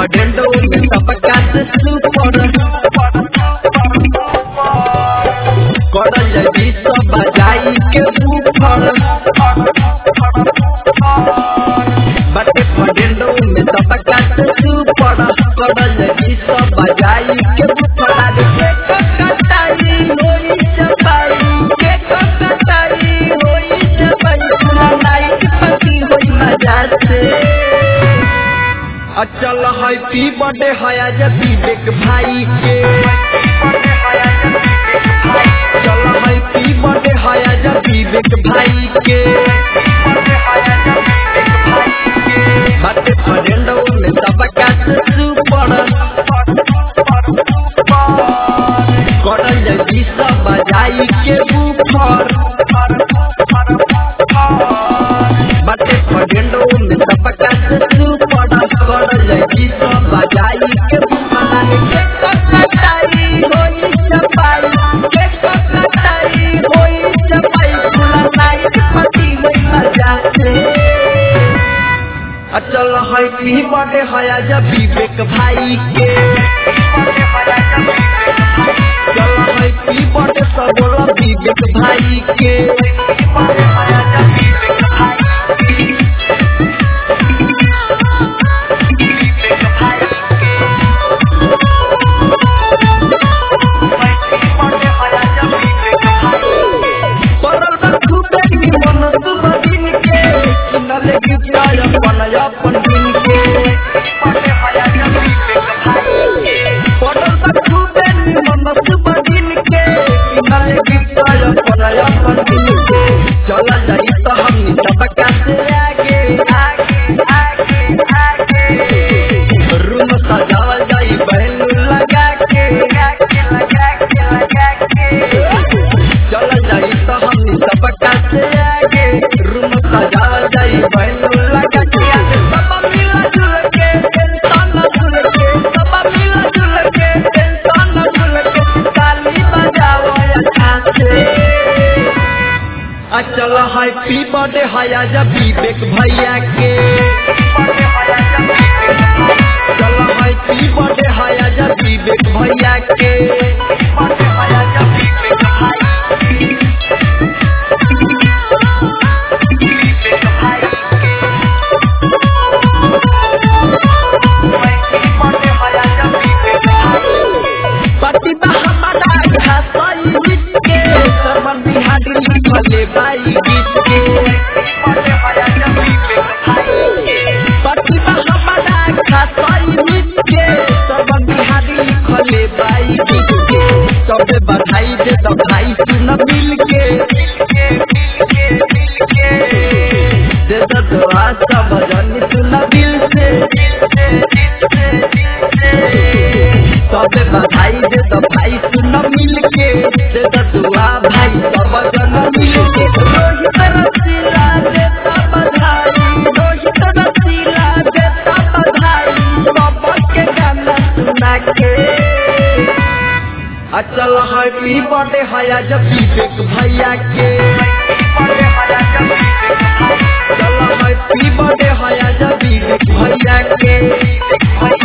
फडेंडो में सबका से सुपर करल जदी सब बजाई के ऊपर बाटे फडेंडो में सबका से सुपर करल जदी सब बजाई के ऊपर के कटाई होई चपाई के कटाई होई चपाई नाइट पति होई मजा से अचल हैप्पी बर्थडे है जदी बेक भाई के चल हैप्पी बर्थडे है जदी बेक भाई के बाटे फडेंडो में सबका से सुपर करल जदी सब बजाई के ऊपर बाटे फडेंडो में सबका से सुपर करल जदी सब बजाई के ऊपर के कटाई होई चपाई के कटाई होई चपाई फुला नाइट पति होई मजा से अचल हैप्पी बर्थडे है जदी बेक भाई के चल हैप्पी बर्थडे सब बोलो बेक भाई के अपन दिन के पड़ल खूबे निमन सुबह दिन के नले गिफ्ट अपन दिन के चला जाई तो हम सबका से आगे रूम सजावल जाई बैलून लगा के चला जाई तो हम सबका से आगे रूम सजावल जाई बैलून लगा के सब मिला जुल के टेंशन जुल के सब मिला जुल के टेंशन जुल के ताली बजाओ अच्छा से अचल हैप्पी बर्थडे है जदी बेक भैया के चल हैप्पी बर्थडे है जदी बेक भैया के भले भाई गीत के प्रतिभा हमारा खासाई गीत के सब बिहारी लिखले भाई गीत के सबे बधाई दे तो भाई सुन मिल के दे दो दुआ सब जन सुन दिल से सबे बधाई दे तो भाई सुन मिल के दे दो दुआ भाई सब जन मिल के रोहित रसीला देता बधाई रोहित रसीला देता बधाई सबके गाना सुना के अचल हैप्पी बर्थडे है जदी बेक भैया के चल हैप्पी बर्थडे है जदी बेक भैया के